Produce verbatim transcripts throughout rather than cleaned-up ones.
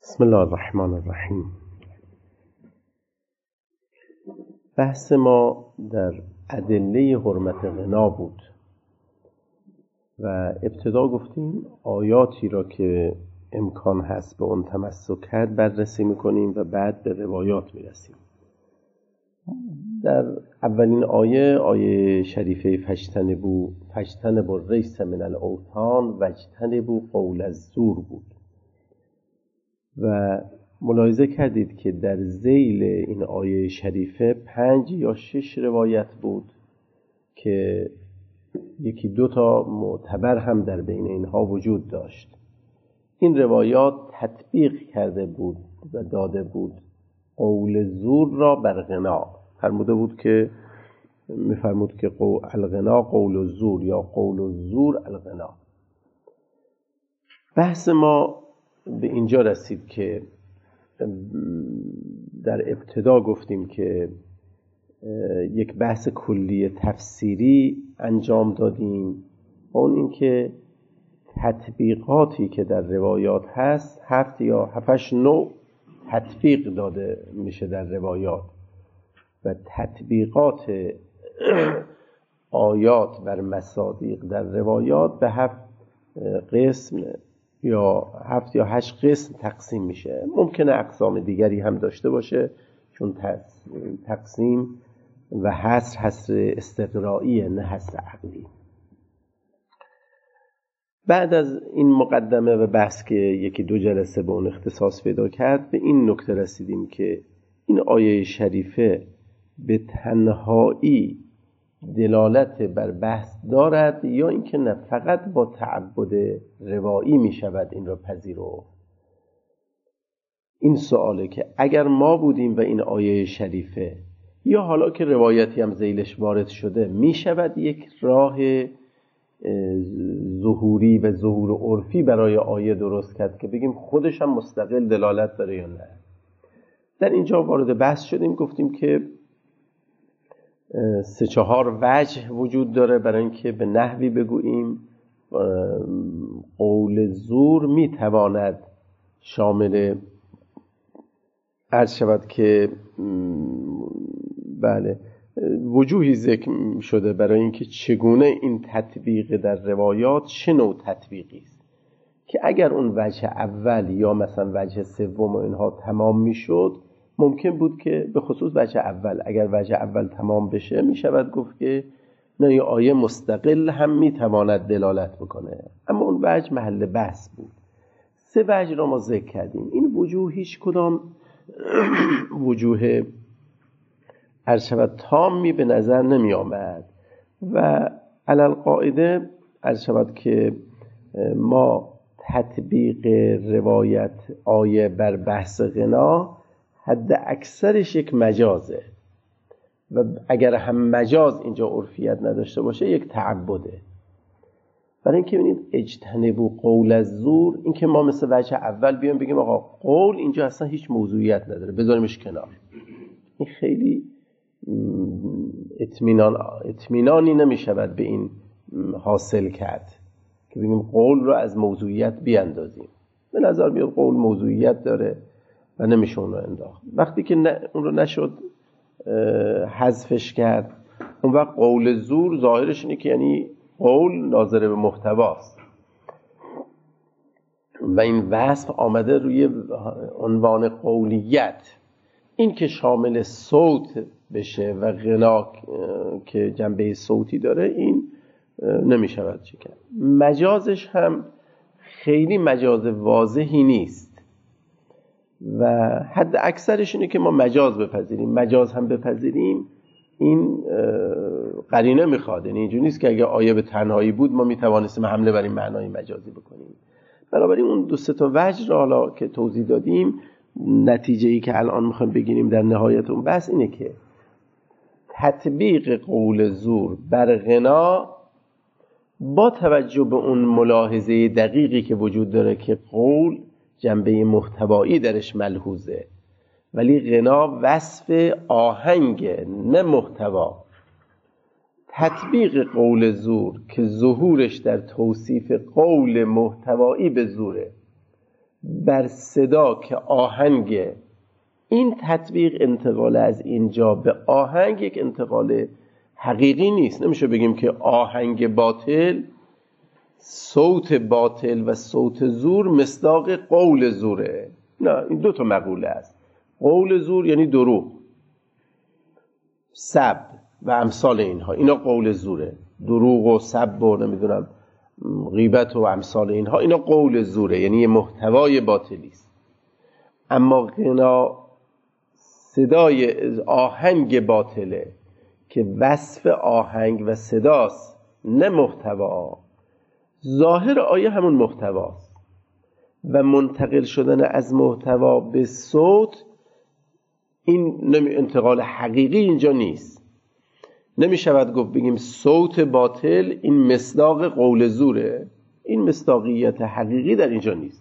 بسم الله الرحمن الرحیم. بحث ما در ادله حرمت غنا بود و ابتدا گفتیم آیاتی را که امکان هست به اون تمسک کرد بررسی میکنیم و بعد به روایات میرسیم. در اولین آیه آیه شریفه فاجتنبوا فاجتنبوا الرجس من الاوثان واجتنبوا قول الزور بود و ملاحظه کردید که در ذیل این آیه شریفه پنج یا شش روایت بود که یکی دو تا معتبر هم در بین اینها وجود داشت. این روایات تطبیق کرده بود و داده بود قول زور را بر غنا. فرموده بود که میفرمود که قول الغنا قول الزور یا قول الزور الغنا. بحث ما به اینجا رسید که در ابتدا گفتیم که یک بحث کلی تفسیری انجام دادیم و اون این که تطبیقاتی که در روایات هست هفت یا هفتش نوع تطبیق داده میشه در روایات و تطبیقات آیات بر مصادیق در روایات به هفت قسم یا هفت یا هشت قسم تقسیم میشه. ممکنه اقسام دیگری هم داشته باشه چون تقسیم و حصر حصر استقرائیه نه حصر عقلی. بعد از این مقدمه و بحث که یکی دو جلسه به اون اختصاص پیدا کرد به این نکته رسیدیم که این آیه شریفه به تنهایی دلالت بر بحث دارد یا اینکه نه فقط با تعبد روایی می شود این را پذیرفت. این سواله که اگر ما بودیم و این آیه شریفه یا حالا که روایتی هم ذیلش وارد شده می شود یک راه ظهوری و ظهور عرفی برای آیه درست کرد که بگیم خودش هم مستقل دلالت داره یا نه. در اینجا وارد بحث شدیم گفتیم که سه چهار وجه وجود داره برای اینکه به نحوی بگوییم قول زور میتواند شامل عرض شود که بله وجوهی ذکر شده برای اینکه چگونه این تطبیق در روایات چه نوع تطبیقی است که اگر اون وجه اول یا مثلا وجه سوم و اینها تمام میشد ممکن بود که به خصوص وجه اول اگر وجه اول تمام بشه می شود گفت که نه یه آیه مستقل هم می تواند دلالت بکنه، اما اون وجه محل بحث بود. سه وجه را ما ذکر کردیم. این وجوه هیچ کدام وجوه عرض شود تامی به نظر نمی آمد و علل قاعده عرض شود که ما تطبیق روایت آیه بر بحث غنا حد اکثرش یک مجازه و اگر هم مجاز اینجا عرفیت نداشته باشه یک تعبده. برای اینکه ببینید اجتنبوا قول الزور، این که ما مثل وجه اول بیایم بگیم آقا قول اینجا اصلا هیچ موضوعیت نداره بذاریمش کنار، این خیلی اطمینان اطمینانی نمیشود به این حاصل کرد که بگیم قول رو از موضوعیت بیاندازیم. به نظر میاد قول موضوعیت داره و نمیشه اون رو انداخت. وقتی که اون رو نشد حذفش کرد اون وقت قول زور ظاهرش اینه که یعنی قول ناظر به محتواست و این وصف آمده روی عنوان قولیت. این که شامل صوت بشه و غنا که جنبه صوتی داره این نمیشود چه کرد. مجازش هم خیلی مجاز واضحی نیست و حد اکثرش اینه که ما مجاز بپذیریم. مجاز هم بپذیریم این قرینه میخواد، یعنی اینجوری نیست که اگه آیه به تنهایی بود ما میتوانستیم حمله بر این معنای مجازی بکنیم. بنابراین اون دو سه تا وجه را حالا که توضیح دادیم نتیجه‌ای که الان میخوایم بگیریم در نهایت اون بحث اینه که تطبیق قول زور بر غنا با توجه به اون ملاحظه دقیقی که وجود داره که قول جنبه محتوایی درش ملحوظه ولی غنا وصف آهنگ نه محتوا. تطبیق قول زور که ظهورش در توصیف قول محتوایی به زوره بر صدا که آهنگ، این تطبیق انتقال از اینجا به آهنگ یک انتقال حقیقی نیست. نمیشه بگیم که آهنگ باطل، صوت باطل و صوت زور مصداق قول زوره. نه، این دو تا مقوله است. قول زور یعنی دروغ، سب و امثال اینها، اینا قول زوره. دروغ و سب و نمیدونم غیبت و امثال اینها، اینا قول زوره، یعنی یه محتوای باطلی است. اما غنا صدای آهنگ باطله که وصف آهنگ و صداست، نه محتوا. ظاهر آیه همون محتواست و منتقل شدن از محتوا به صوت، این انتقال حقیقی اینجا نیست. نمی شود گفت بگیم صوت باطل این مصداق قول زوره. این مصداقیت حقیقی در اینجا نیست.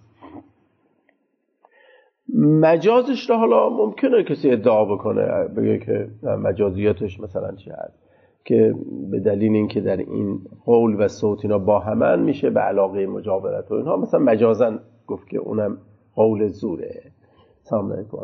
مجازش را حالا ممکنه کسی ادعا بکنه، بگه که مجازیتش مثلا چی هست، که به دلیل اینکه در این قول و صوت اینا با همن میشه به علاقه مجاورت و اینها، مثلا مجازن گفت که اونم قول زوره. سلام علیکم.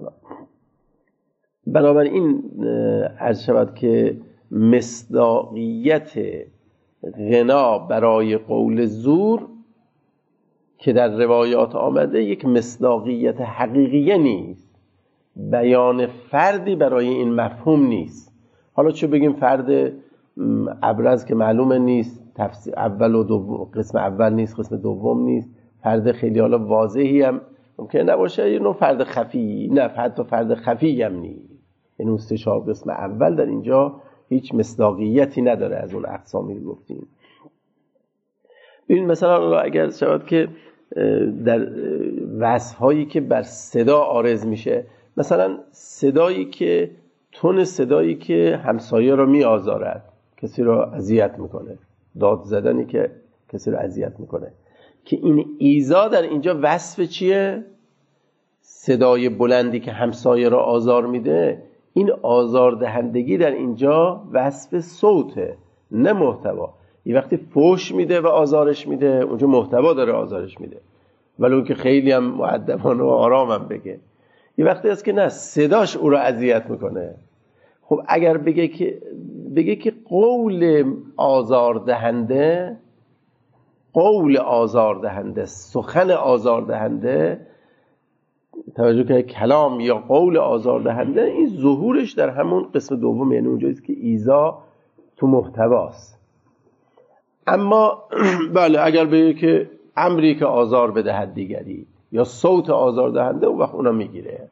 بنابراین عرض شود که مصداقیت غنا برای قول زور که در روایات آمده یک مصداقیت حقیقیه نیست، بیان فردی برای این مفهوم نیست. حالا چه بگیم فرد ابرز که معلومه نیست، تفسیر اول و دوم، قسم اول نیست، قسم دوم نیست، فرد خیلی حالا واضحی هم ممکن نباشه، یه نوع فرد خفی، نه حتی فرد خفی هم نیست. یعنی استشار قسم اول در اینجا هیچ مصداقیتی نداره از اون اقسامی که گفتیم. ببین مثلا اگر شود که در وصف هایی که بر صدا عارض میشه، مثلا صدایی که تون صدایی که همسایه رو می آزارد، کسی رو اذیت میکنه، داد زدنی که کسی رو اذیت میکنه، که این ایذا در اینجا وصف چیه؟ صدای بلندی که همسایه رو آزار میده، این آزاردهندگی در اینجا وصف صوته، نه محتوا. یه وقتی فوش میده و آزارش میده، اونجا محتوا داره آزارش میده، ولی اون که خیلی هم مؤدبانه و آرام هم بگه. یه وقتی هست که نه، صداش او رو اذیت میکنه. خب اگر بگه که بگه که قول آزاردهنده، قول آزاردهنده، سخن آزاردهنده، توجه که کلام یا قول آزاردهنده، این ظهورش در همون قسم دوم، یعنی اونجاییست که ایذا تو محتواست. اما بله اگر بگه که امری که آزار بدهد دیگری یا صوت آزاردهنده، اون وقت اونا میگیره.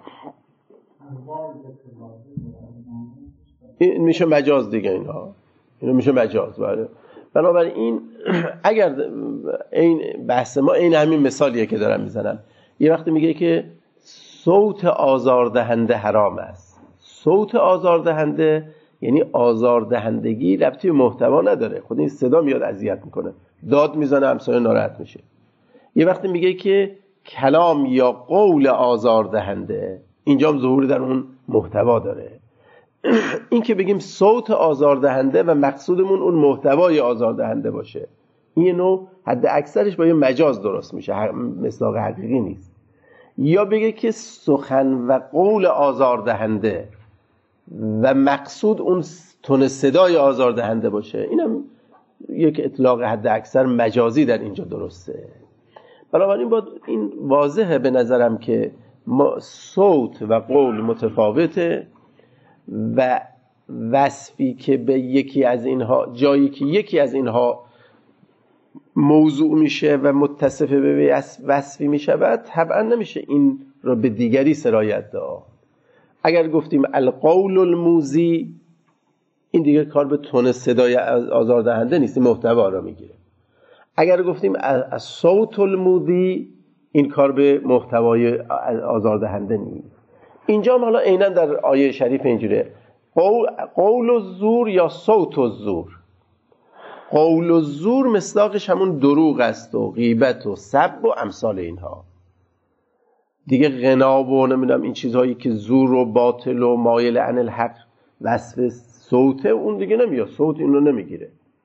این میشه مجاز دیگه، اینا اینا میشه مجاز. بله. بنابراین اگر این بحث ما این همین مثالیه که دارم میزنم، یه وقتی میگه که صوت آزاردهنده حرام است. صوت آزاردهنده یعنی آزاردهندگی ربطی به محتوا نداره، خود این صدا میاد اذیت میکنه، داد میزنه، همسایه ناراحت میشه. یه وقتی میگه که کلام یا قول آزاردهنده، اینجا هم ظهور در اون محتوا داره. این که بگیم صوت آزاردهنده و مقصودمون اون محتوای آزاردهنده باشه، این نوع حد اکثرش با یه مجاز درست میشه، مصداق حقیقی نیست. یا بگه که سخن و قول آزاردهنده و مقصود اون تون صدای آزاردهنده باشه، اینم یک اطلاق حد اکثر مجازی در اینجا درسته. بنابراین با این واضحه به نظرم که ما صوت و قول متفاوته و وصفی که به یکی از اینها، جایی که یکی از اینها موضوع میشه و متصف به وصفی میشود، طبعا نمیشه این رو به دیگری سرایت داد. اگر گفتیم القول الموزی، این دیگه کار به تون صدای آزاردهنده نیست، محتوا رو میگیره. اگر گفتیم الصوت الموذی، این کار به محتوای آزاردهنده نیست. اینجا هم حالا عیناً در آیه شریف اینجوره، قول, قول الزور یا صوت الزور. قول الزور مصداقش همون دروغ است و غیبت و سب و امثال اینها دیگه. غنا و نمیدونم این چیزهایی که زور و باطل و مایل عن الحق وصف صوته، اون دیگه نمیاد، صوت این رو نمیگیره.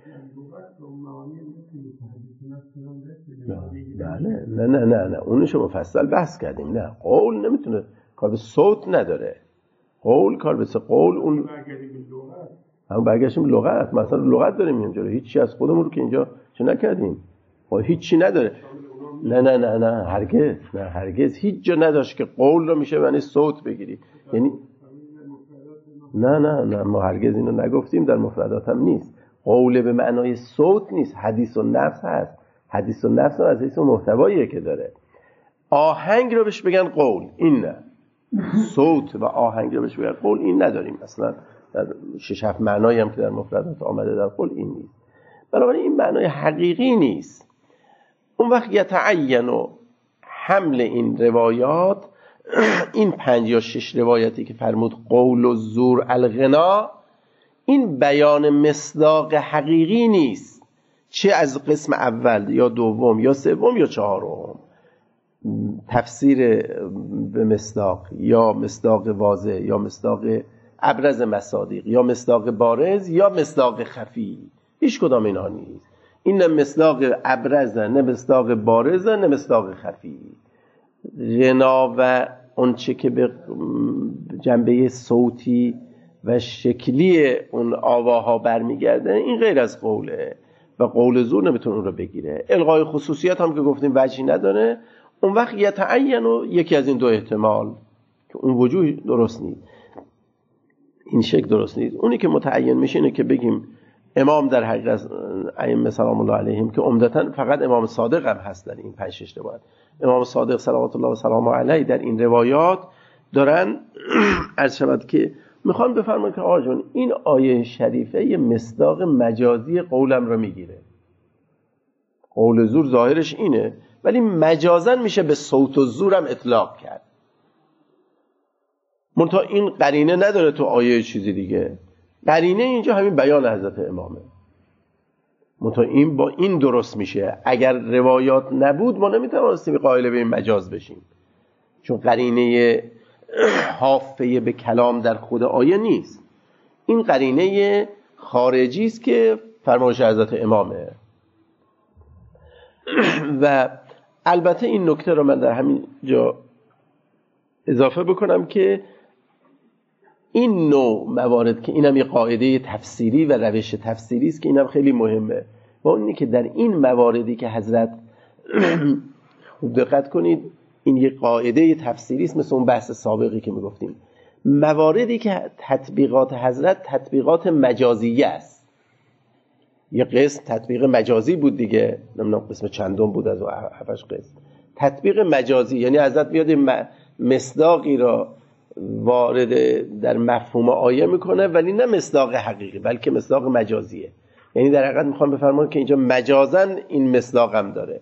نه نه نه نه نه اونشو مفصل بحث کردیم. نه قول نمیتونه کار به صوت نداره. قول کار به قول اون هم برگشتیم لغت. مثلا لغت داریم اینجا، هیچی از خودمون رو که اینجا چه نکردیم، ما هیچی نداره. نه نه نه نه هرگز نه هرگز هیچ جا نداشت که قول رو میشه یعنی صوت بگیری. یعنی نه نه نه ما هرگز اینو نگفتیم، در مفردات هم نیست. قول به معنای صوت نیست، حدیث و نفس هست. حدیث و نفس از حیث محتواییه که داره. آهنگ رو بهش بگن قول، این نه. صوت و آهنگ رو بهش بگن قول، این نداریم اصلا. در شش هفت معنایی هم که در مفردات آمده در قول این نیست. بنابراین این معنای حقیقی نیست. اون وقت یتعین و حمل این روایات، این پنج یا شش روایتی که فرمود قول و زور الغنا، این بیان مصداق حقیقی نیست، چه از قسم اول یا دوم یا سوم یا چهارم. تفسیر به مصداق یا مصداق واضح یا مصداق ابرز مصادیق یا مصداق بارز یا مصداق خفی، هیچ کدام اینا نیست. این نه مصداق ابرز، نه مصداق بارز، نه مصداق خفی. غنا و اون چه که به جنبه صوتی و شکلی اون آواها برمیگرده، این غیر از قوله و قول زور نمیتونه اون رو بگیره. الغای خصوصیت هم که گفتیم وجهی نداره. اون وقت یتعین و یکی از این دو احتمال که اون وجوه درست نیست، این شکل درست نیست. اونی که متعین میشه اینه که بگیم امام در حقیقت ائمه سلام الله علیهم که عمدتاً فقط امام صادق هم هست در این پنج شش روایت، امام صادق صلوات الله و سلام علیه در این روایات دارن عرض شود که میخوان بفرمایند که آقا جون این آیه شریفه یه مصداق مجازی قولم رو میگیره. قول زور ظاهرش اینه، ولی مجازاً میشه به صوت و زورم اطلاق کرد. منتها این قرینه نداره تو آیه چیزی دیگه. قرینه اینجا همین بیان حضرت امامه. منتها این با این درست میشه. اگر روایات نبود ما نمیتوانستیم قائل به این مجاز بشیم، چون قرینه حافظه به کلام در خود آیه نیست. این قرینه خارجی است که فرمایش حضرت امامه. و البته این نکته رو من در همین جا اضافه بکنم که این نوع موارد که اینم یه قاعده تفسیری و روش تفسیری است که اینم خیلی مهمه، و اونی که در این مواردی که حضرت خوب دقت کنید، این یه قاعده تفسیری است، مثل اون بحث سابقی که میگفتیم، مواردی که تطبیقات حضرت تطبیقات مجازیه است. یه قسم تطبیق مجازی بود دیگه، نمیدونم قسم چندم بود از هفتش قسم تطبیق مجازی، یعنی حضرت میاد مصداقی را وارد در مفهوم آیه میکنه ولی نه مصداق حقیقی بلکه مصداق مجازیه. یعنی در حقیقت میخوام بفرمایند که اینجا مجازاً این مصداق هم داره.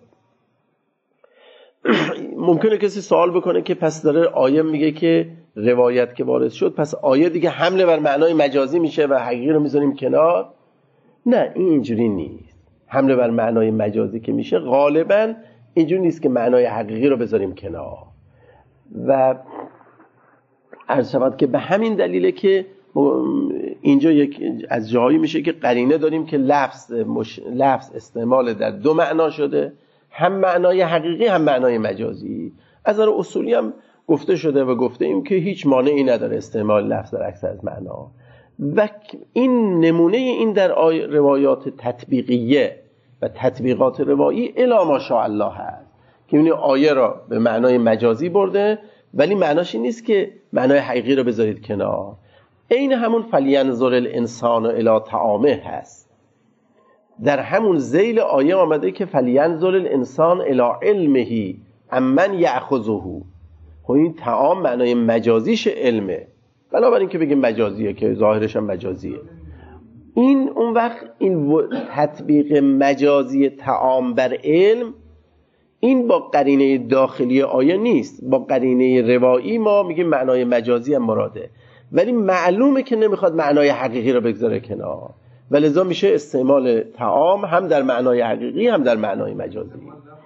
ممکنه کسی سوال بکنه که پس داره آیه میگه که روایت که وارد شد پس آیه دیگه حمله بر معنای مجازی میشه و حقیقی رو میذاریم کنار. نه، این اینجوری نیست. حمله بر معنای مجازی که میشه غالباً اینجوری نیست که معنای حقیقی رو بذاریم کنار. و عرض شود که به همین دلیله که اینجا یک از جایی میشه که قرینه داریم که لفظ مش... لفظ استعمال در دو معنا شده، هم معنای حقیقی هم معنای مجازی. از نظر اصولی هم گفته شده و گفته ایم که هیچ مانعی نداره استعمال لفظ در اکثر از معنا. و این نمونه این در آی... روایات تطبیقیه و تطبیقات روایی الا ماشاء الله هست که این آیه را به معنای مجازی برده ولی معناش این نیست که معنای حقیقی رو بذارید کنار. این همون فلینظر الانسان الی طعامه هست. در همون ذیل آیه آمده که فلینظر الانسان الی علمه امن یأخذه. خب این طعام معنای مجازیش علمه، بنابراین که بگیم مجازیه که ظاهرش هم مجازیه. این اون وقت این تطبیق مجازی طعام بر علم این با قرینه داخلی آیه نیست، با قرینه روایی ما میگیم معنای مجازی هم مراده، ولی معلومه که نمیخواد معنای حقیقی رو بگذاره کنار، ولذا میشه استعمال طعام هم در معنای حقیقی هم در معنای مجازی.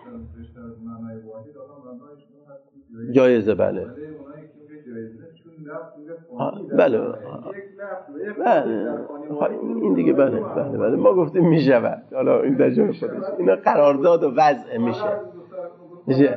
جایزه بله. بله بله این دیگه بله بله بله ما گفتیم میشود. حالا این در جای خودش اینا قرارداد و وضع میشه میشه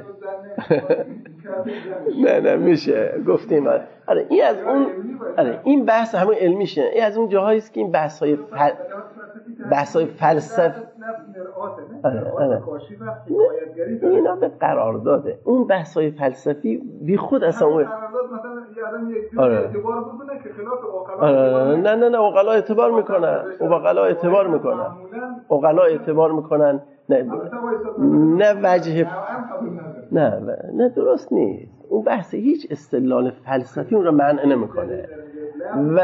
نه نه میشه گفتیم. آره این از اون آره این بحث همون علمیشه. این از اون جاهایی است که این بحث های فل... بحث های فلسفه آره آره اینا به قرارداده. اون بحث های فلسفی بی خود اصلا اون قرارداد مثلا یه آدم یک جور اعتبار بکنه که خلاف عقلا نه نه نه عقلا اعتبار میکنن عقلا اعتبار میکنن عقلا اعتبار میکنن نه نه وجه نه نه درست نیست. اون بحث هیچ استدلال فلسفی اون رو منع نمیکنه و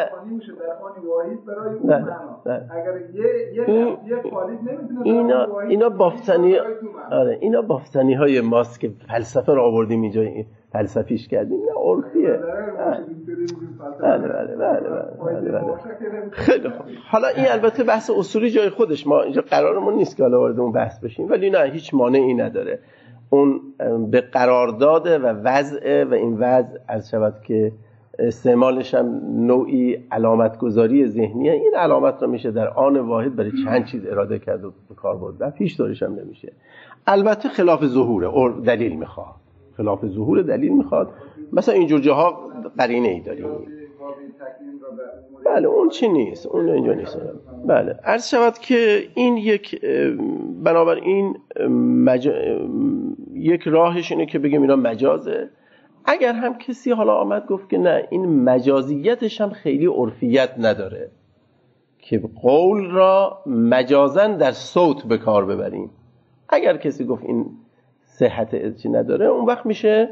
نه نه اینا اینا بافتنی آره اینا بافتنی های ماست که فلسفه رو آوردیم اینجا فلسفیش کردیم. نه عرفیه. بله بله بله بله بله خیلی خوب. حالا این البته بحث اصولی جای خودش، ما اینجا قرارمون نیست که حالا وارد اون بحث بشیم، ولی نه هیچ مانعی نداره. اون به قرار داده و وضع و این وضع از شود که استعمالش هم نوعی علامت گذاری ذهنیه. این علامت رو میشه در آن واحد برای چند چیز اراده کرد و به کار برد. پیش دارش هم نمیشه. البته خلاف ظهوره اور دلیل میخواد. خلاف ظهور دلیل میخواد. مثلا اینجور جاها قرینه ای داریم. بله اون چی نیست. اون اینجا نیست. بله عرض شود که این یک بنابراین مج... یک راهش اینه که بگیم اینا مجازه. اگر هم کسی حالا آمد گفت که نه این مجازیتش هم خیلی عرفیت نداره که قول را مجازن در صوت به کار ببریم، اگر کسی گفت این صحت ازچی نداره، اون وقت میشه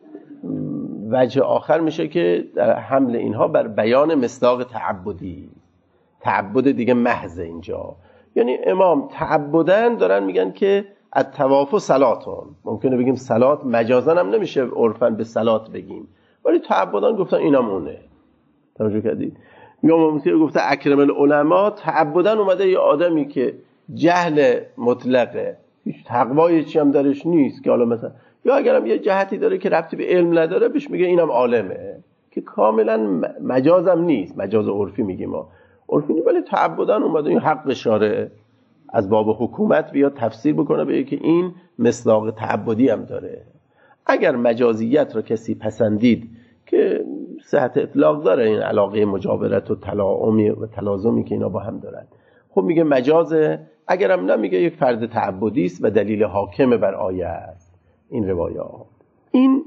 وجه آخر میشه که در حمل اینها بر بیان مصداق تعبدی. تعبد دیگه محض اینجا، یعنی امام تعبدن دارن میگن که الطواف صلاتون. ممکنه بگیم صلات، مجازن هم نمیشه عرفاً به صلات بگیم، ولی تعبدان گفتن اینم اونه. توجه کردید؟ یا ممکنه گفته اکرم العلماء، تعبدن اومده یه آدمی که جهل مطلقه، هیچ تقوای چی هم درش نیست که حالا مثلا، یا اگرم یه جهتی داره که ربطی به علم نداره بهش میگه اینم عالمه، که کاملا مجازم نیست، مجاز عرفی میگیم ما، عرفی نیست، ولی تعبدن اومده این حق شارع از باب حکومت بیاد تفسیر بکنه بگه که این مصداق تعبدی هم داره. اگر مجازیت را کسی پسندید که صحت اطلاق داره، این علاقه مجاورت و تلاعمی و تلازمی که اینا با هم دارن، خب میگه مجازه. اگرم نمیگه یک فرد تعبدی است و دلیل حاکم بر آیه است این روایات. این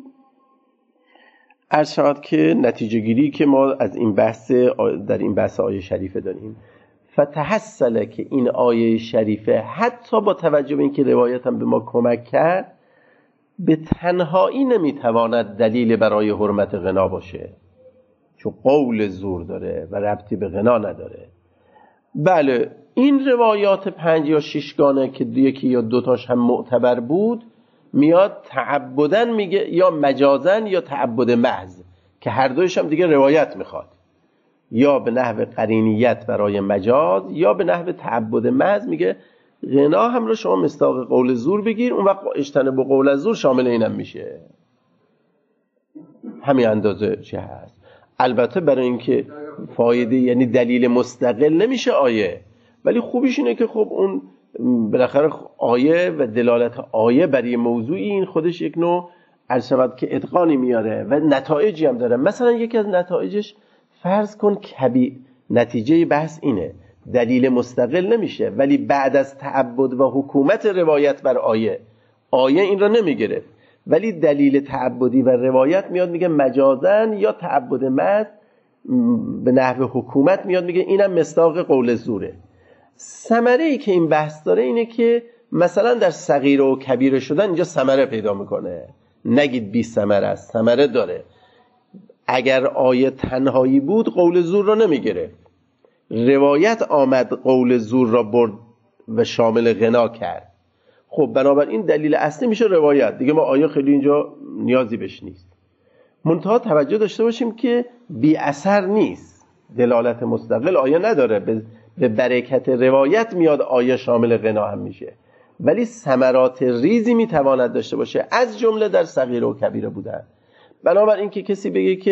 عرض شود که نتیجه گیری که ما از این بحث در این بحث آیه شریفه داریم، فتحصل که این آیه شریفه حتی با توجه به اینکه روایت هم به ما کمک کرد، به تنهایی نمیتواند دلیل برای حرمت غنا باشه، چون قول زور داره و ربطی به غنا نداره. بله این روایات پنج یا ششگانه که یکی یا دوتاش هم معتبر بود، میاد تعبدن میگه یا مجازن یا تعبد محض، که هر دویش هم دیگه روایت میخواد، یا به نحو قرینیت برای مجاز یا به نحو تعبد محض. میگه غنا هم رو شما مصداق قول زور بگیر، اون وقت اجتنب قول زور شامل اینم میشه، همین اندازه چه هست. البته برای اینکه فایده یعنی دلیل مستقل نمیشه آیه، ولی خوبیش اینه که خب اون بالاخره آیه و دلالت آیه برای موضوعی این خودش یک نوع عرض شود که اتقانی میاره و نتایجی هم داره. مثلا یکی از نتایجش فرض کن کبی، نتیجه بحث اینه دلیل مستقل نمیشه، ولی بعد از تعبد و حکومت روایت بر آیه، آیه این را نمیگرفت، ولی دلیل تعبدی و روایت میاد میگه مجازن یا تعبد محض به نحو حکومت میاد میگه اینم مصداق قول زوره. ثمره ای که این بحث داره اینه که مثلا در صغیر و کبیر شدن اینجا ثمره پیدا میکنه، نگید بی ثمره است، ثمره داره. اگر آیه تنهایی بود قول زور را نمیگرفت، روایت آمد قول زور را برد و شامل غنا کرد. خب بنابراین دلیل اصلی میشه روایت دیگه، ما آیه خیلی اینجا نیازی بهش نیست. منتها توجه داشته باشیم که بی اثر نیست، دلالت مستقل آیه نداره، به برکت روایت میاد آیه شامل غنا هم میشه، ولی ثمرات ریزی میتواند داشته باشه، از جمله در صغیر و کبیره بودن. بنابراین که کسی بگه که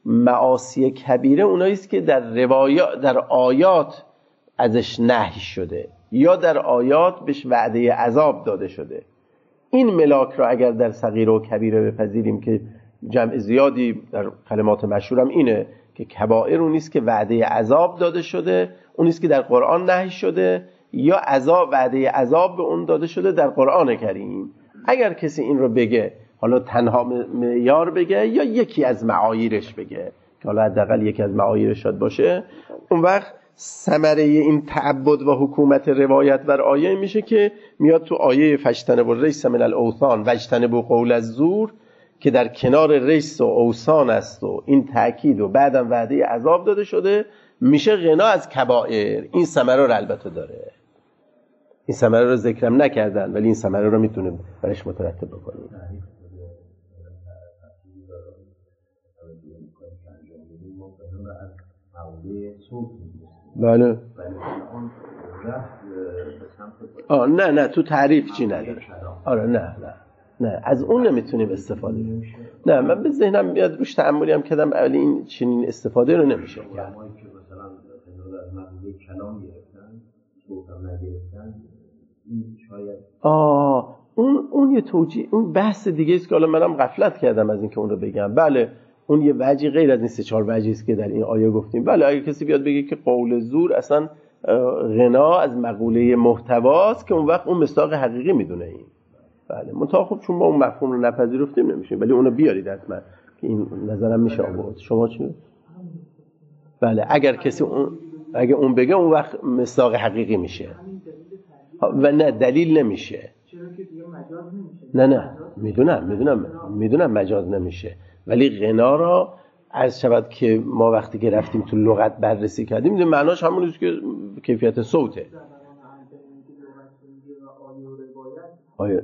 معاصی کبیره اونایی است که در روایات در آیات ازش نهی شده یا در آیات بهش وعده عذاب داده شده. این ملاک را اگر در صغیره و کبیره بپذیریم که جمع زیادی در کلمات مشهورم اینه که کبائر اون نیست که وعده عذاب داده شده، اون نیست که در قرآن نهی شده، یا عذاب وعده عذاب به اون داده شده در قرآن کریم. اگر کسی این رو بگه، حالا تنها معیار بگه یا یکی از معایرش بگه که حالا حداقل یکی از معایرش شاید باشه، اون وقت ثمره این تعبد و حکومت روایت بر آیه میشه که میاد تو آیه فجتنبوا الرجس من الاوثان واجتنبوا قول الزور که در کنار رجس و اوثان است و این تأکید و بعدم وعده عذاب داده شده، میشه غنا از کبائر. این ثمره رو البته داره، این ثمره رو ذکرم نکردن ولی این ثمره رو میتونه برش مترتب بکنیم. بله. آه نه نه تو تعریف چی نداره. آره نه نه نه از اون نمیتونیم استفاده کنیم. نه من به ذهنم میاد روش تأملی هم کردم ولی این چنین استفاده رو نمیشه کرد. آه اون اون یه توجیه، اون بحث دیگه است که حالا منم غفلت کردم از اینکه اون رو بگم. بله اون یه وجهی غیر از این سه چهار وجهی است که در این آیه گفتیم. بله اگه کسی بیاد بگه که قول زور اصلا غنا از مقوله محتواست که اون وقت اون مصداق حقیقی میدونه این. بله منتها خب چون ما اون مفهوم رو نپذیرفتیم نمیشه، ولی اونو بیارید حتما که این نظرم میشه آورد. شما چی؟ بله اگر کسی اون اگه اون بگه اون وقت مصداق حقیقی میشه و نه دلیل نمیشه. نه نه میدونم میدونم میدونم مجاز نمیشه، ولی غنا را عرض شود که ما وقتی که رفتیم تو لغت بررسی کردیم دیدیم معناش همونیست که کیفیت صوته. آیا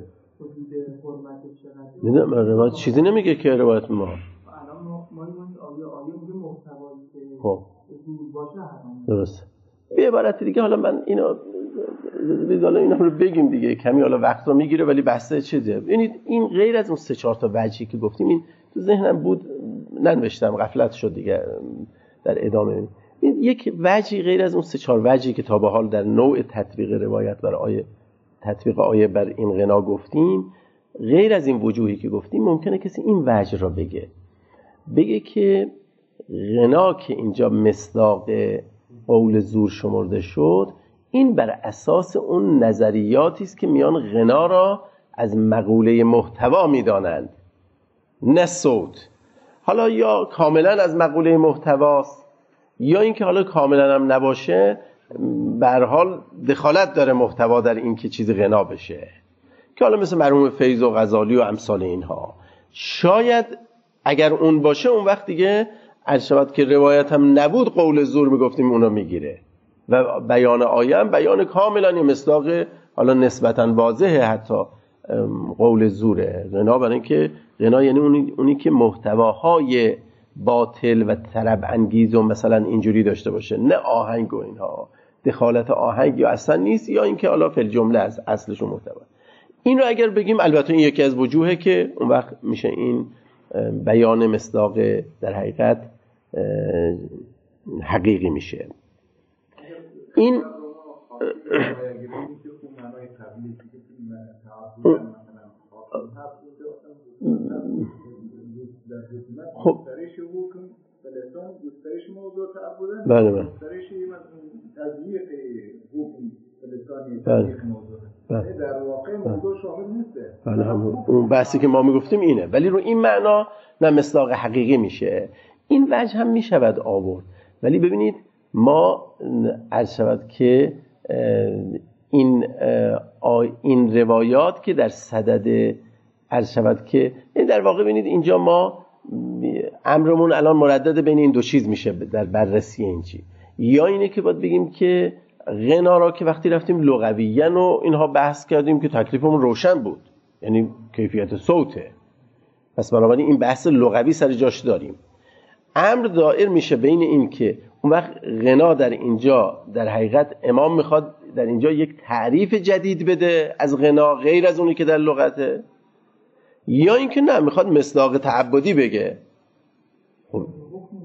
میدونم روایت چیزی نمیگه که روایت ما خب درست. به عبارت دیگه حالا من اینا حالا اینا رو بگیم دیگه، کمی حالا وقت رو میگیره ولی بحث چیزه. یعنی این غیر از اون سه چهار تا وجهی که گفتیم، این تو ذهنم بود ننوشتم غفلت شد دیگه در ادامه. این یک وجهی غیر از اون سه چهار وجهی که تا به حال در نوع تطبیق روایت بر آیه تطبیق آیه بر این غنا گفتیم، غیر از این وجوهی که گفتیم ممکنه کسی این وجه را بگه بگه که غنا که اینجا مصداق قول زور شمرده شد، این بر اساس اون نظریاتی است که میان غنا را از مقوله محتوا میدانند نه صوت. حالا یا کاملا از مقوله محتواست یا اینکه حالا کاملا هم نباشه، به هر حال دخالت داره محتوا در این که چیز غنا بشه، که حالا مثل مرحوم فیض و غزالی و امثال اینها. شاید اگر اون باشه اون وقت دیگه عرض شود که روایت هم نبود قول زور میگفتیم اونو میگیره و بیان آیه هم بیان کاملا یه مصداق حالا نسبتا واضحه حتی قول زوره. غنا برای اینکه غنا یعنی اونی, اونی که محتواهای باطل و طرب انگیز و مثلا اینجوری داشته باشه، نه آهنگ و اینها. دخالت آهنگ یا اصلا نیست یا اینکه حالا فی الجمله از اصلش و محتوا. این رو اگر بگیم البته این یکی از وجوهه که اون وقت میشه این بیان مصداق در حقیقت حقیقی میشه. این خب بله بله بله در واقع موضوع شامل نیسته. بله همون اون بحثی که ما میگفتیم اینه، ولی رو این معنا نه مصداق حقیقی میشه. این وجه هم میشود آورد، ولی ببینید ما عرض شود که این این روایات که در صدد عرض شود که در واقع ببینید اینجا ما امرمون الان مردد بین این دو چیز میشه در بررسی این چی. یا اینه که باید بگیم که غنا را که وقتی رفتیم لغویاً و اینها بحث کردیم که تکلیفمون روشن بود، یعنی کیفیت صوته، پس بنابراین این بحث لغوی سر جاش داریم. امر دائر میشه بین این که اون وقت غنا در اینجا در حقیقت امام میخواد در اینجا یک تعریف جدید بده از غنا غیر از اونی که در لغته، یا اینکه نه میخواد مصداق تعبدی بگه. حکم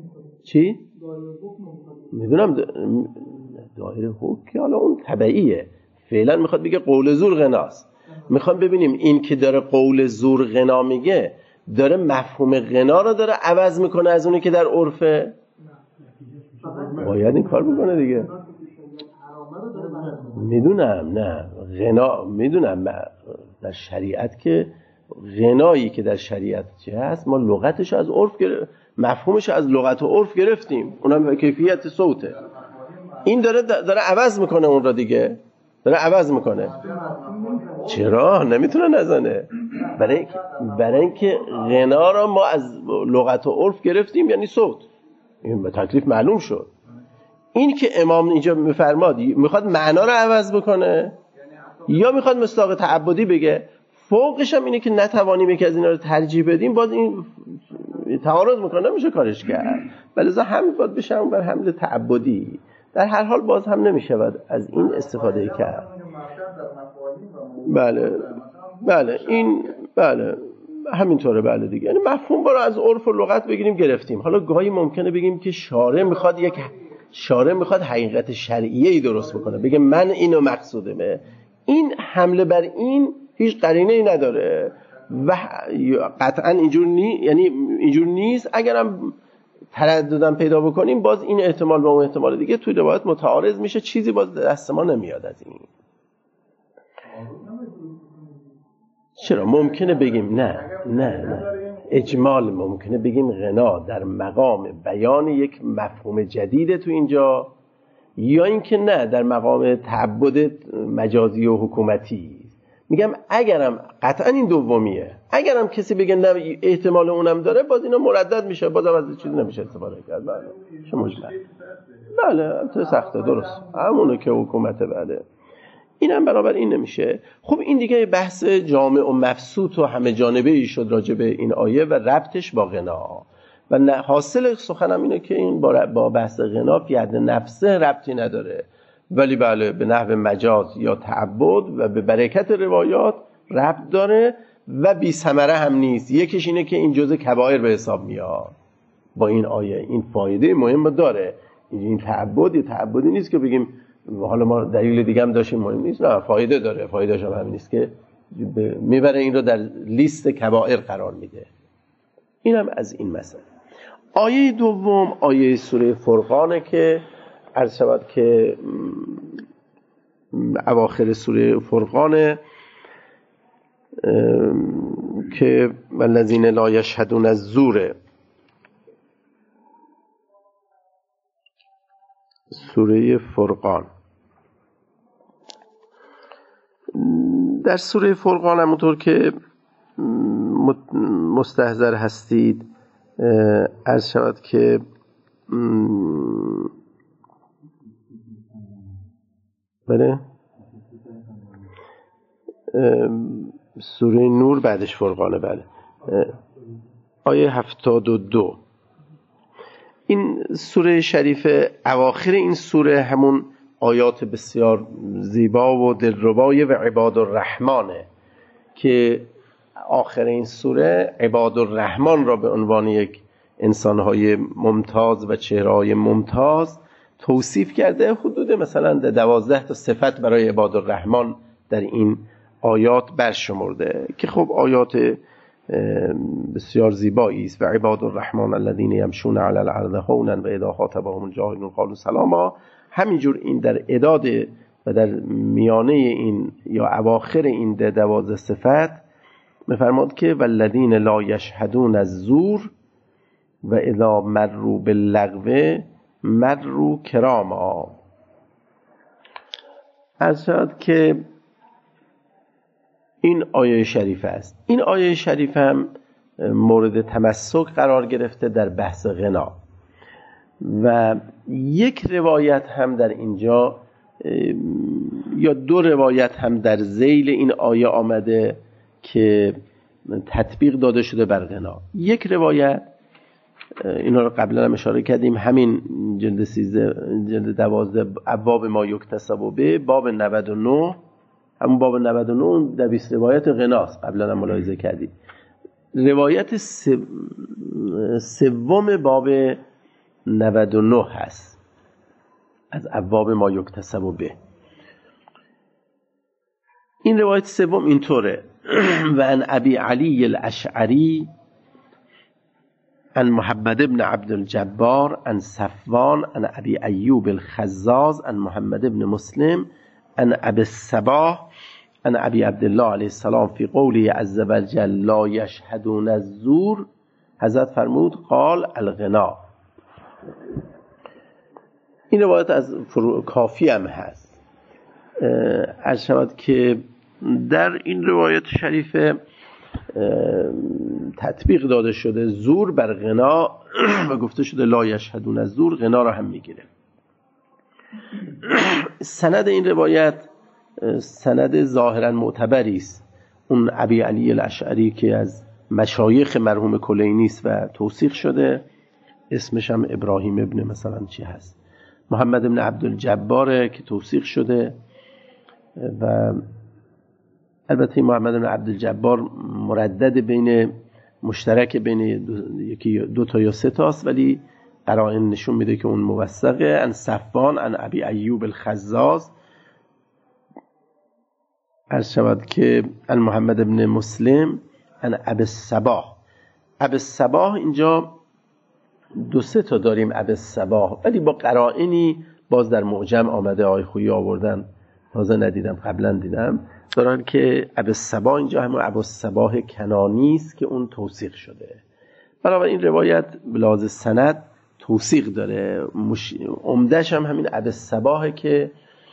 چی؟ میدونم دایره حکم حالا اون طبیعیه، فعلا میخواد بگه قول زور غناست. میخوام ببینیم این که داره قول زور غنا میگه داره مفهوم غنا رو داره عوض میکنه از اونی که در عرفه، باید این کار بکنه دیگه. میدونم نه غنا، میدونم در شریعت که غنایی که در شریعت چه هست ما لغتش از عرف گرفتیم، مفهومش از لغت و عرف گرفتیم، اونم به کیفیت صوته. این داره داره عوض میکنه اون را دیگه، داره عوض میکنه. چرا نمیتونه نزنه؟ برای برای اینکه غنا را ما از لغت و عرف گرفتیم یعنی صوت، این به تکلیف معلوم شد. این که امام اینجا میفرماد میخواد معنا رو عوض بکنه یا میخواد مصداق تعبدی بگه، فوقش هم اینه که نتوانیم یکی از اینا رو ترجیح بدیم، باز این تعارض میکنه، نمیشه کارش کرد. بلذا هم باید بشه اون بر حمل تعبدی. در هر حال باز هم نمیشود از این استفاده کرد. بله بله این بله همینطوره. بله دیگه، یعنی مفهوم برای از عرف و لغت بگیریم گرفتیم. حالا گاهی ممکنه بگیم که شارع میخواد یک شارع میخواد حقیقت شرعیه‌ای درست بکنه، بگه من اینو مقصودمه. این حمله بر این هیچ قرینه‌ای نداره و قطعا اینجور نی یعنی اینجور نیست. اگرم ترددم پیدا بکنیم باز این احتمال با اون احتمال دیگه توی روایت متعارض میشه، چیزی باز دست ما نمیاد از این. چرا ممکنه بگیم نه نه نه اجمال، ممکنه بگیم غنا در مقام بیان یک مفهوم جدیده تو اینجا، یا اینکه نه در مقام تعبد مجازی و حکومتی. میگم اگرم قطعا این دومیه، اگرم کسی بگه نه احتمال اونم داره، باز اینا مردد میشه، باز از چیزی نمیشه استفاده کرد. بله چه مشکل؟ بله تو سخته، درست همونه که حکومته. بله اینم برابر این نمیشه. خب این دیگه بحث جامع و مبسوط و همه جانبه ای شد راجع به این آیه و ربطش با غنا. و حاصل سخنم اینه که این با بحث غنا فی حد نفسه ربطی نداره، ولی بله به نحو مجاز یا تعبد و به برکت روایات ربط داره و بی ثمره هم نیست. یکیش اینه که این جزء کبائر به حساب میاد با این آیه. این فایده مهم داره. این تعبد یه تعبدی نیست که بگیم حالا ما دلیل دیگه هم داشتیم مهم نیست، نه فایده داره. فایدهش هم همین نیست که میبره این رو در لیست کبائر قرار میده. اینم از این مسئله. آیه دوم آیه سوره فرقانه که عرض شود که اواخر سوره فرقانه که والذین لا یشهدون الزور، سوره فرقان. در سوره فرقان همونطور که مستحضر هستید عرض شود که بله سوره نور بعدش فرقانه. بله آیه هفتاد و دو. این سوره شریف اواخر این سوره همون آیات بسیار زیبا و دلربای و عباد الرحمنه که آخر این سوره عباد الرحمن را به عنوان یک انسانهای ممتاز و چهره‌های ممتاز توصیف کرده. حدود مثلا دوازده تا صفت برای عباد الرحمن در این آیات برشمرده که خب آیات بسیار زیبایی است. و عباد الرحمن الذین یمشون علی الارض هونا و اذا خاطبهم الجاهلون قالوا سلاما. همینجور این در اعداد و در میانه این یا اواخر این دوازده صفت میفرماد که والذین لا یشهدون الزور و اذا مروا باللغو مروا کراما. از شد که این آیه شریف است. این آیه شریف هم مورد تمسک قرار گرفته در بحث غنا و یک روایت هم در اینجا یا دو روایت هم در ذیل این آیه آمده که تطبیق داده شده بر غنا. یک روایت اینا رو قبلا هم اشاره کردیم، همین جلد سیزده جلد دوازده ابواب ما یکتسب به باب نود و نه، همون باب نود و نه در بیست روایت غناست، قبلا هم ملاحظه کردیم. روایت سوم باب نود و نه هست از ابواب ما یکتسب به. این روایت سوم اینطوره: و عن ابی علی الاشعری عن محمد بن عبد الجبار عن صفوان عن ابی ایوب الخزاز عن محمد بن مسلم عن ابی الصباح عن ابی عبدالله علیه السلام فی قوله عز وجل لا یشهدون الزور، حضرت فرمود قال الغنا. این روایت از کافی هم هست. عرض شود که در این روایت شریف تطبیق داده شده زور بر غنا و گفته شده لا یشهدون الزور، غنا را هم میگیره. سند این روایت سند ظاهرا معتبری است. اون ابی علی الاشعری که از مشایخ مرحوم کلینی است و توثیق شده، اسمش هم ابراهیم ابن مثلا چی هست، محمد ابن عبدالجبار که توثیق شده و البته محمد ابن عبدالجبار مردد بین مشترک بین دو, یکی دو تا یا سه تاست، ولی قرائن نشون میده که اون موثقه. ان صفوان ان ابی ایوب الخزاز، عرض شود که ان محمد ابن مسلم ان ابی الصباح. ابی الصباح اینجا دو سه تا داریم ابی الصباح، ولی با قرائنی باز در معجم آمده، آی خویی آوردن، تازه ندیدم قبلا دیدم دارن که ابی الصباح اینجا همون ابی الصباح کنانی است که اون توثیق شده. بنابراین این روایت بلاز سند توثیق داره. مش... عمده‌ش هم همین ابی الصباح که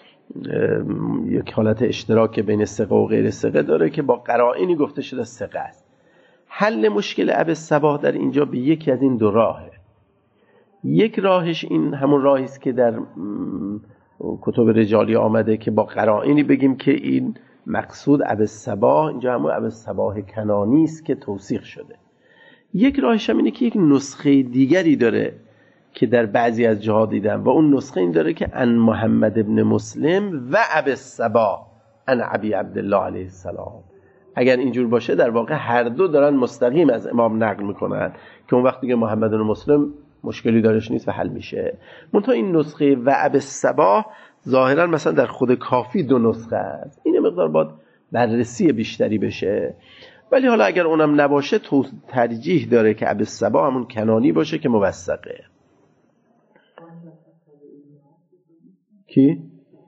یک حالت اشتراک بین ثقه و غیر ثقه داره که با قرائنی گفته شده ثقه است. حل مشکل ابی الصباح در اینجا به یکی از این دو راهه. یک راهش این همون راهی است که در کتب رجالی آمده که با قرائنی بگیم که این مقصود ابی الصباح اینجا همون ابی الصباح کنانی است که توثیق شده. یک راهش هم اینه که یک نسخه دیگری داره که در بعضی از جاها دیدم و اون نسخه این داره که ان محمد ابن مسلم و ابی الصباح ان ابی عبدالله علیه السلام. اگر اینجور باشه در واقع هر دو دارن مستقیم از امام نقل میکنن که اون وقت دیگه محمد ابن مسلم مشکلی دارش نیست و حل میشه. منتها این نسخه و ابی الصباح ظاهرا مثلا در خود کافی دو نسخه است، این مقدار باید بررسی بیشتری بشه. ولی حالا اگر اونم نباشه تو ترجیح داره که ابی الصباح همون کنانی باشه که موثقه. کی؟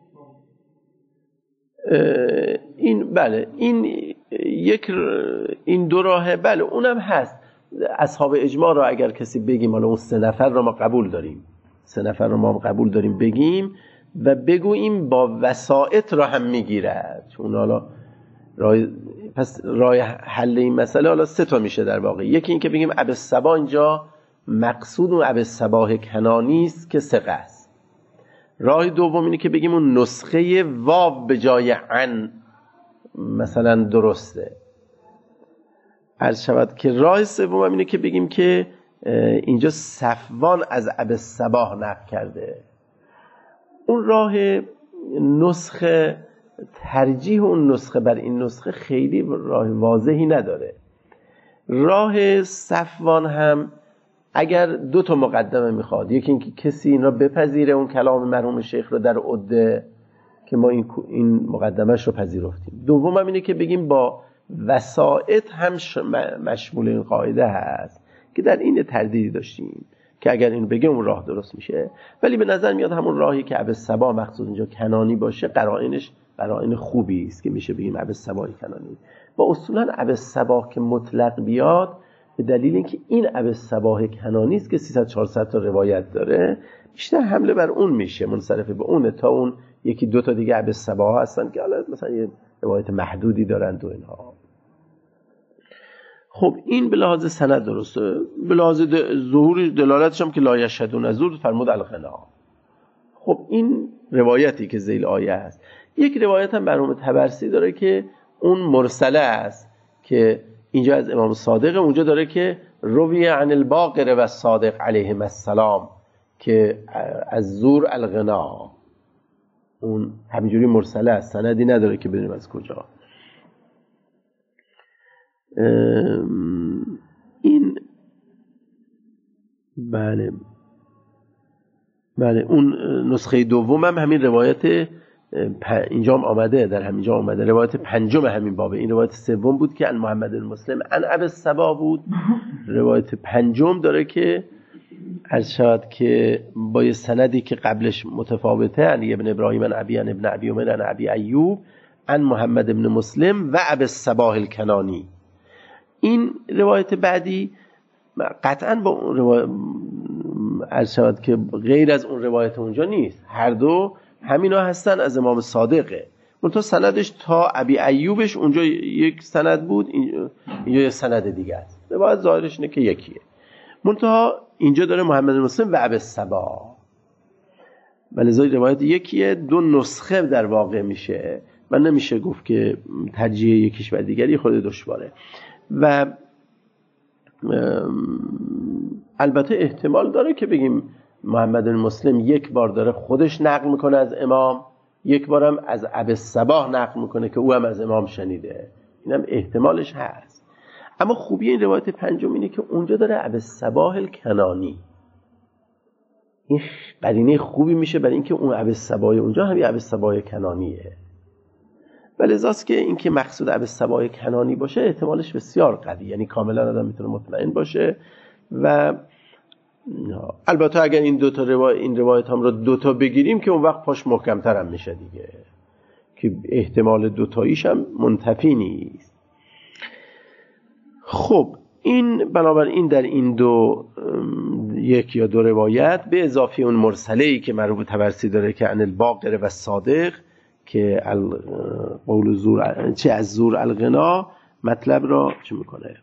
این بله این یک این دو راهه، بله اونم هست. اصحاب اجماع را اگر کسی بگیم حالا اون سه نفر را ما قبول داریم، سه نفر را ما قبول داریم بگیم و بگوییم با وسائط را هم میگیرد، چون حالا راه پس راه حل این مسئله حالا سه تا میشه در واقع. یکی این که بگیم ابی الصباح اینجا مقصود اون ابی الصباح کنانی است که ثقه است. راه دوم اینه که بگیم اون نسخه واو به جای عن مثلا درسته. عرض شود که راه سوم اینه که بگیم که اینجا صفوان از ابی الصباح نقل کرده. اون راه نسخه ترجیح اون نسخه بر این نسخه خیلی راه واضحی نداره. راه صفوان هم اگر دو تا مقدمه میخواد، یکی اینکه کسی این را بپذیره اون کلام مرحوم شیخ رو در عده که ما این این مقدمهش رو پذیرفتیم، دوم هم اینه که بگیم با وسائط هم مشمول این قاعده هست که در این تردیدی داشتیم که اگر این بگیم اون راه درست میشه. ولی به نظر میاد همون راهی که ابی الصباح مقصود اینجا کنانی باشه قرائنش قرائن خوبی است که میشه بگیم ابی الصباح کنانی. با اصولا ابی الصباح که مطلق بیاد به دلیل اینکه این ابی الصباح کنانی است که سیصد چهارصد تا روایت داره، بیشتر حمله بر اون میشه، منصرف به اون، تا اون یکی دو تا دیگه ابی الصباح هستن که حالا مثلا یه روایت محدودی دارن و اینها. خب این به لحاظ سند درسته. به لحاظ ظهور دلالتش هم که لا یشهدون الزور فرمود الغنا. خب این روایتی که ذیل آیه است. یک روایت هم مرحوم طبرسی داره که اون مرسله است که اینجا از امام صادق، اونجا داره که روی عن الباقر و الصادق علیهم السلام که از زور الغنا. اون همینجوری مرسله است، سندی نداره که بدونیم از کجا. این بله بله اون نسخه دوم هم همین روایت اینجا هم آمده، در همینجا آمده روایت پنجم همین بابه. این روایت سوم بود که ان محمد المسلم ان ابی الصبا بود. روایت پنجم داره که عرض شود که با یه سندی که قبلش متفاوته، ان ابن ابراهیم ان ابی ان ابن ابی عمر ان ابی ایوب ان محمد ابن مسلم و ابی الصباح الکنانی. این روایت بعدی قطعا با اون روایت عرض شود که غیر از اون روایت اونجا نیست، هر دو همینا هستن از امام صادقه، منتها سندش تا ابی ایوبش اونجا یک سند بود، اینجا یک سند دیگه است. روایت ظاهرش اینه که یکیه، منتها اینجا داره محمد مسلم و ابی الصبا، ولی روایت یکیه، دو نسخه در واقع میشه. من نمیشه گفت که ترجیح یکیش بر دیگری خود دشواره. و البته احتمال داره که بگیم محمد المسلم یک بار داره خودش نقل میکنه از امام، یک بارم از ابی الصباح نقل میکنه که او هم از امام شنیده، اینم احتمالش هست. اما خوبی این روایت پنجم اینه که اونجا داره ابی الصباح الکنانی، این قرینه خوبی میشه برای اینکه اون ابی الصباح اونجا هم ابی الصباح کنانیه. ولی ازاست که این که مقصود ابی الصباح کنانی باشه احتمالش بسیار قوی، یعنی کاملا آدم میتونه مطمئن باشه. و البته اگر این دو تا روایت این روایت هم رو دو تا بگیریم که اون وقت پاش محکم‌تر هم میشه دیگه، که احتمال دو تاییش هم منتفی نیست. خب این بنابراین در این دو یک یا دو روایت به اضافه اون مرسله‌ای که مربوط تبرسی داره که ان الباقر و صادق که قول زور چه از زور الغنا مطلب را چه میکنه.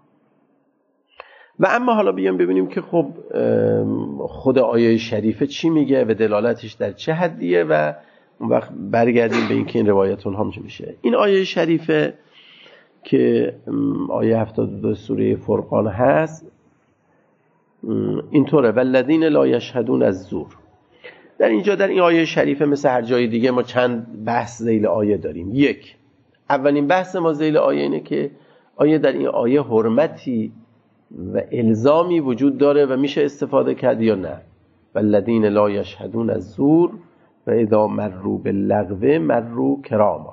و اما حالا بیام ببینیم که خب خود آیه شریفه چی میگه و دلالتش در چه حدیه و اون وقت برگردیم به این که این روایت اونها چه میشه. این آیه شریفه که آیه هفتاد و دو سوره فرقان هست اینطوره والذین لا یشهدون الزور. در اینجا در این آیه شریفه مثل هر جای دیگه ما چند بحث ذیل آیه داریم. یک، اولین بحث ما ذیل آیه اینه که آیه در این آیه حرمتی و الزامی وجود داره و میشه استفاده کرد یا نه. والذین لا یشهدون الزور و اذا مروا باللغو مروا کراما.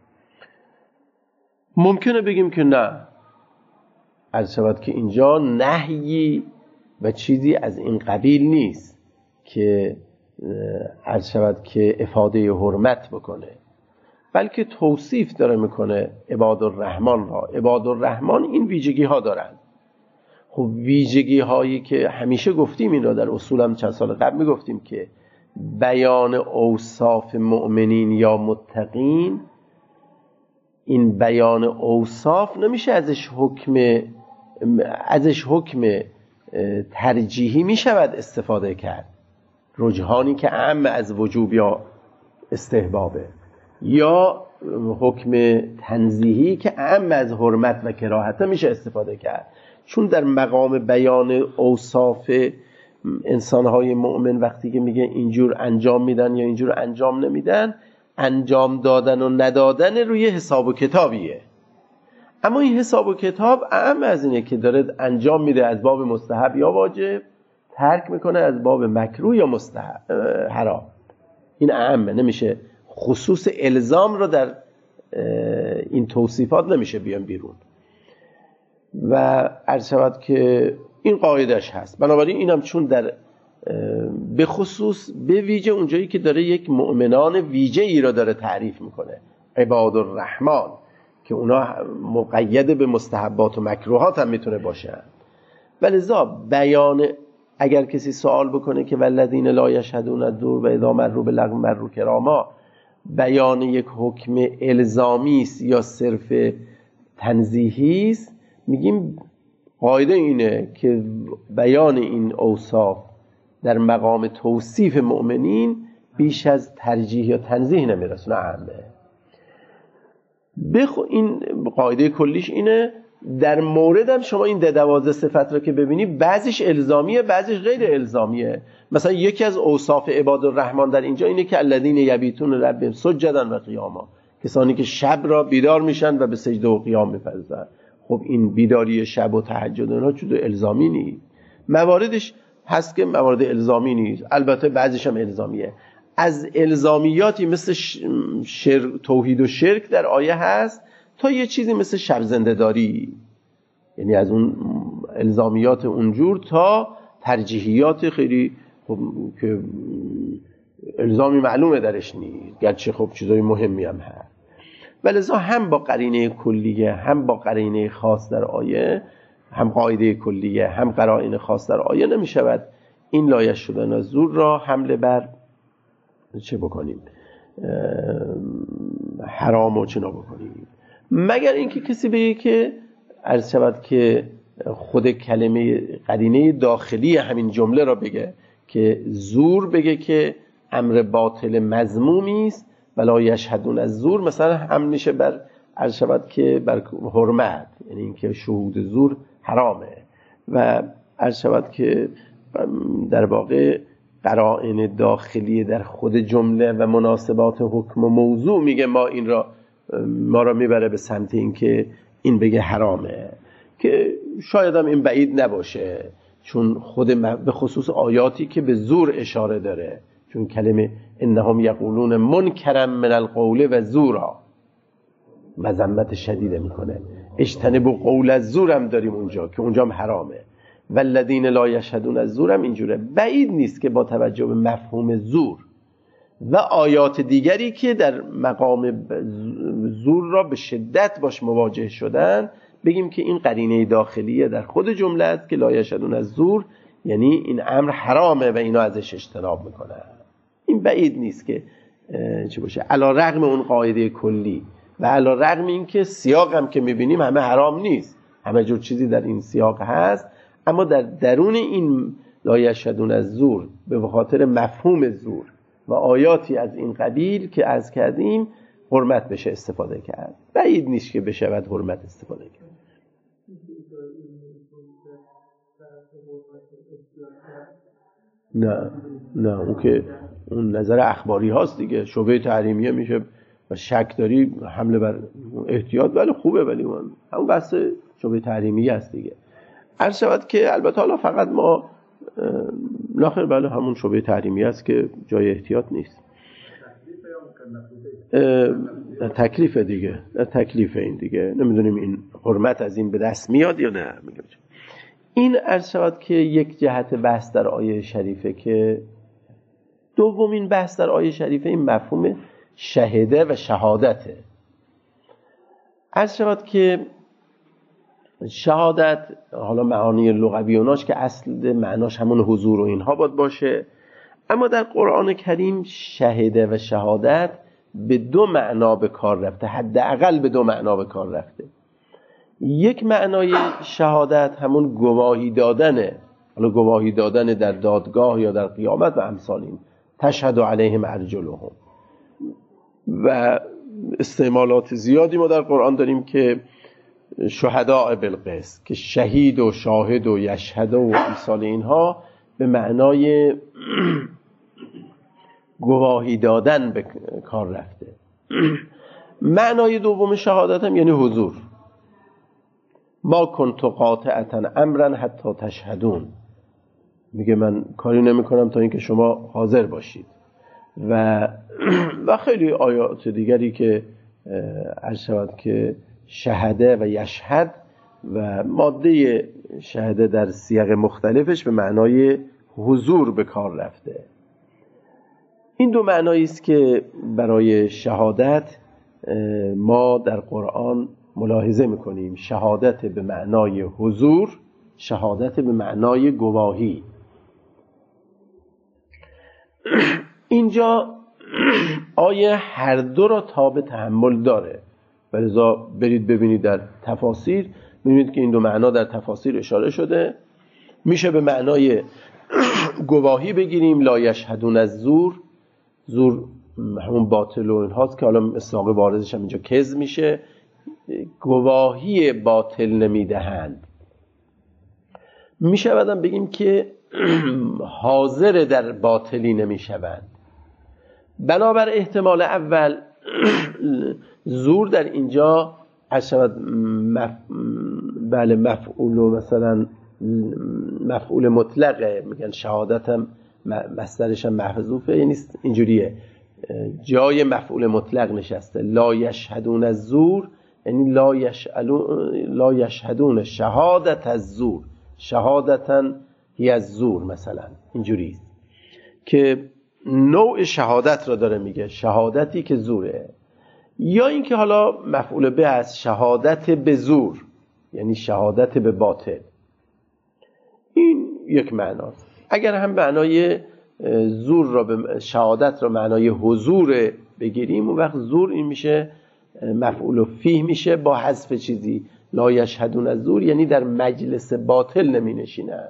ممکنه بگیم که نه، عرض شود که اینجا نهی و چیزی از این قبیل نیست که عرض شود که افاده حرمت بکنه، بلکه توصیف داره میکنه عباد الرحمن را. عباد الرحمن این ویژگی ها دارند. خب ویژگی هایی که همیشه گفتیم این را در اصولم چند سال قبل میگفتیم که بیان اوصاف مؤمنین یا متقین، این بیان اوصاف نمیشه ازش حکم ازش حکم ترجیحی میشود استفاده کرد، رجحانی که اعم از وجوب یا استحبابه، یا حکم تنزیهی که اعم از حرمت و کراهت میشه استفاده کرد. چون در مقام بیان اوصاف انسانهای مؤمن وقتی که میگه اینجور انجام میدن یا اینجور انجام نمیدن، انجام دادن و ندادن روی حساب و کتابیه. اما این حساب و کتاب اعم از اینه که داره انجام میده از باب مستحب یا واجب، ترک میکنه از باب مکروه یا مستحب حرام. این اعمه، نمیشه خصوص الزام رو در این توصیفات نمیشه بیان بیرون. و عرض شود که این قاعدش هست. بنابراین اینم چون در به خصوص به ویژه اونجایی که داره یک مؤمنان ویژه ای را داره تعریف میکنه، عباد الرحمن، که اونا مقید به مستحبات و مکروهات هم میتونه باشن. ولذا بیان، اگر کسی سوال بکنه که والذین لا یشهدون الزور و اذا مروا باللغو مروا کراما، بیان یک حکم الزامی است یا صرف تنزیهی است، میگیم قاعده اینه که بیان این اوصاف در مقام توصیف مؤمنین بیش از ترجیح یا تنزیه نمیرسونه. عامه بخو این قاعده کلیش اینه. در مورد هم شما این ده دوازده صفت رو که ببینی، بعضیش الزامیه بعضیش غیر الزامیه. مثلا یکی از اوصاف عباد الرحمن در اینجا اینه که الذین یبیتون لربهم سجدا و قیاما، کسانی که شب را بیدار میشن و به سجده و قیام میپردازن. خب این بیداری شب و تهجد اونها چیز الزامی نیست. مواردش هست که موارد الزامی نیست، البته بعضیش هم الزامیه. از الزامیاتی مثل شرک، توحید و شرک در آیه هست تا یه چیزی مثل شب زنده داری، یعنی از اون الزامیات اونجور تا ترجیحیات خیلی خب که الزامی معلومه درش نیست، گرچه خب چیزای مهمی هم هست. ولذا هم با قرینه کلیه هم با قرینه خاص در آیه، هم قاعده کلیه هم قرائن خاص در آیه، نمیشود این لایه شدن از زور را حمله بر چه بکنیم حرام و چنا بکنیم، مگر اینکه کسی بگه که عرض شود که خود کلمه قرینه داخلی همین جمله را بگه که زور، بگه که امر باطل مذمومی است ولا یشهدون از زور، مثلا هم میشه بر عرض شود که بر حرمت، یعنی اینکه شهود زور حرامه، و عرض شود که در واقع قرائن داخلی در خود جمله و مناسبات حکم و موضوع میگه ما این را ما را میبره به سمت اینکه این بگه حرامه، که شاید هم این بعید نباشه، چون خود به خصوص آیاتی که به زور اشاره داره، چون کلمه انهم یقولون منکرا من القول و زورا مذمت شدیده میکنه، اجتنبوا قول الزور هم داریم اونجا که اونجا هم حرامه، والذین لا یشهدون از زور هم اینجوره. بعید نیست که با توجه به مفهوم زور و آیات دیگری که در مقام زور را به شدت باش مواجه شدن بگیم که این قرینه داخلیه در خود جمله است که لا یشهدون از زور، یعنی این امر حرامه و اینا ازش اجتناب میکنن. این بعید نیست که چی باشه، علی رغم اون قاعده کلی و علی رغم این که سیاق هم که میبینیم همه حرام نیست، همه جور چیزی در این سیاق هست، اما در درون این لا یشهدون از زور به خاطر مفهوم زور و آیاتی از این قبیل که از کردیم حرمت بشه استفاده کرد. بعید نیست که بشود حرمت استفاده کرد. نه نه اون که اون نظر اخباری هاست دیگه، شبهه تحریمیه میشه و شک داری حمله بر احتیاط، ولی خوبه، ولی اون همون بحث شبهه تحریمیه است دیگه. عرض شود که البته حالا فقط ما لاخر بله همون شبهه تحریمیه است که جای احتیاط نیست. تکلیف دیگه، تکلیف این دیگه، نمیدونیم این حرمت از این به دست میاد یا نه. این عرض شود که یک جهت بحث در آیه شریفه، که دومین بحث در آیه شریفه این مفهوم شهده و شهادته. عرض شود که شهادت حالا معانی لغوی اوناش که اصل معناش همون حضور و اینها باید باشه، اما در قرآن کریم شهده و شهادت به دو معنا به کار رفته، حداقل به دو معنا به کار رفته. یک معنای شهادت همون گواهی دادنه، حالا گواهی دادن در دادگاه یا در قیامت و امثال این، تشهد علیهم ارجلهم، و استعمالات زیادی ما در قرآن داریم که شهداء بالقسط، که شهید و شاهد و یشهد و امثال اینها به معنای گواهی دادن به کار رفته. معنای دوم شهادت هم یعنی حضور. ما کنت قاطعتا امرا حتی تشهدون، میگه من کاری نمی کنم تا اینکه شما حاضر باشید، و و خیلی آیات دیگری که عرض شود که شهده و یشهد و ماده شهده در سیاق مختلفش به معنای حضور به کار رفته. این دو معنایی است که برای شهادت ما در قرآن ملاحظه میکنیم، شهادت به معنای حضور، شهادت به معنای گواهی. اینجا آیه هر دو را تاب تحمل داره، ولذا برید ببینید در تفاسیر، ببینید که این دو معنا در تفاسیر اشاره شده. میشه به معنای گواهی بگیریم، لا یشهدون از زور، زور همون باطل و این هاست که حالا اصلاق بارزش هم اینجا کذب میشه، گواهی باطل نمیدهند. میشه بعدم بگیم که حاضر در باطلی نمیشوند. بنابر احتمال اول زور در اینجا عشبت مف... بله مفعول و مثلا مفعول مطلقه، میگن شهادتم مصدرش هم محذوفه، یعنی اینجوریه جای مفعول مطلق نشسته. لا یشهدون الزور یعنی لا یشهدون لا یشهدون شهادت الزور، شهادتا هی الزور مثلا، اینجوریه که نوع شهادت را داره میگه، شهادتی که زوره. یا اینکه حالا مفعول به از شهادت به زور یعنی شهادت به باطل، این یک معناست. اگر هم معنای زور را به شهادت را معنای حضور بگیریم، اون وقت زور این میشه مفعول فیه میشه با حذف چیزی، لا یشهدون الزور یعنی در مجلس باطل نمی نشینن.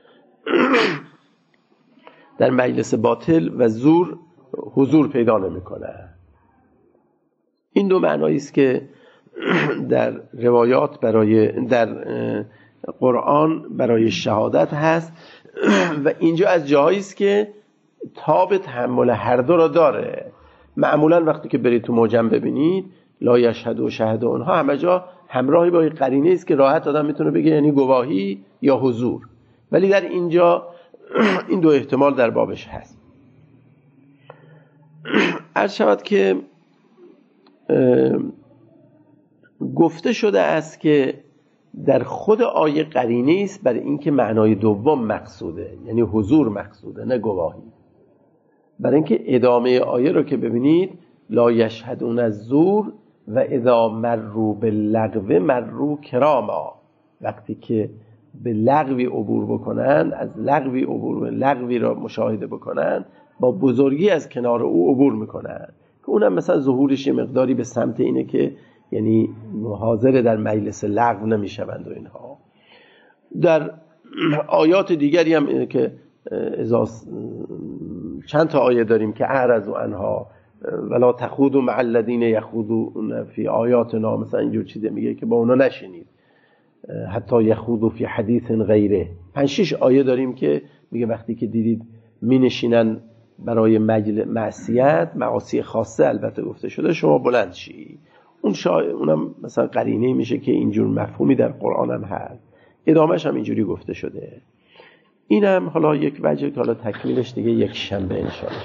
در مجلس باطل و زور حضور پیدا نمیکنه. این دو معنایی است که در روایات برای در قرآن برای شهادت هست و اینجا از جاهایی است که تاب تحمل هر دو را داره. معمولا وقتی که برید تو معجم ببینید لا یشهد و شهد اونها همه جا همراهی با قرینه است که راحت آدم میتونه بگه یعنی گواهی یا حضور، ولی در اینجا این دو احتمال در بابش هست. عرض شود که گفته شده است که در خود آیه قرینه است برای اینکه معنای دوم مقصوده، یعنی حضور مقصوده نه گواهی. برای اینکه ادامه آیه رو که ببینید لا یشهدون الزور و اذا مروا باللغو مروا کراما، وقتی که به لغوی عبور بکنن، از لغوی عبور لغوی را مشاهده بکنن، با بزرگی از کنار او عبور میکنن، که اونم مثلا ظهورش یه مقداری به سمت اینه که یعنی حاضر در مجلس لغو نمیشوند و اینها. در آیات دیگری هم اینه که چند تا آیه داریم که اعرض عنها ولا تخوضوا مع الذین یخوضون فی آیاتنا، مثلا اینجور چیزه میگه که با اونا نشینید حتی یخوضوا فی حدیث غیره. پنج شش آیه داریم که میگه وقتی که دیدید می نشینن برای مجلس معصیت، معاصی خاصه البته گفته شده، شما بلند شی. اون شا... اونم مثلا قرینه میشه که اینجور مفهومی در قرآن هم هست. ادامهش هم اینجوری گفته شده. اینم حالا یک وجه که حالا تکمیلش دیگه یک شنبه انشاءالله.